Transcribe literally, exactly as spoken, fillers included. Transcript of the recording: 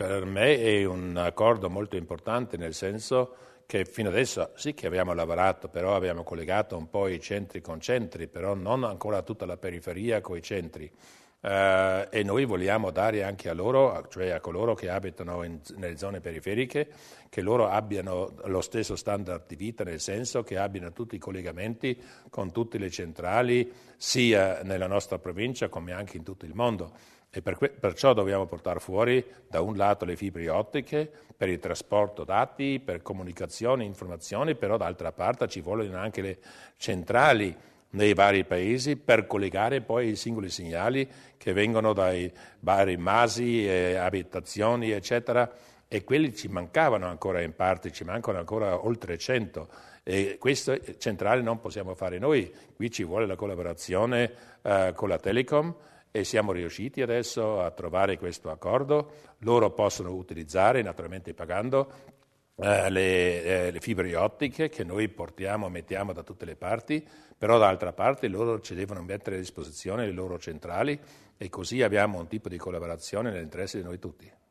per me è un accordo molto importante, nel senso che fino adesso sì che abbiamo lavorato, però abbiamo collegato un po' i centri con centri, però non ancora tutta la periferia con i centri. Uh, e noi vogliamo dare anche a loro, cioè a coloro che abitano in, nelle zone periferiche, che loro abbiano lo stesso standard di vita, nel senso che abbiano tutti i collegamenti con tutte le centrali, sia nella nostra provincia come anche in tutto il mondo. E per que- perciò dobbiamo portare fuori da un lato le fibre ottiche per il trasporto dati, per comunicazione, informazioni, però d'altra parte ci vogliono anche le centrali nei vari paesi per collegare poi i singoli segnali che vengono dai vari masi, e abitazioni, eccetera, e quelli ci mancavano ancora in parte, ci mancano ancora oltre cento. E queste centrali non possiamo fare noi, qui ci vuole la collaborazione eh, con la Telecom e siamo riusciti adesso a trovare questo accordo. Loro possono utilizzare, naturalmente pagando, Eh, le, eh, le fibre ottiche che noi portiamo, mettiamo da tutte le parti, però d'altra parte loro ci devono mettere a disposizione le loro centrali e così abbiamo un tipo di collaborazione nell'interesse di noi tutti.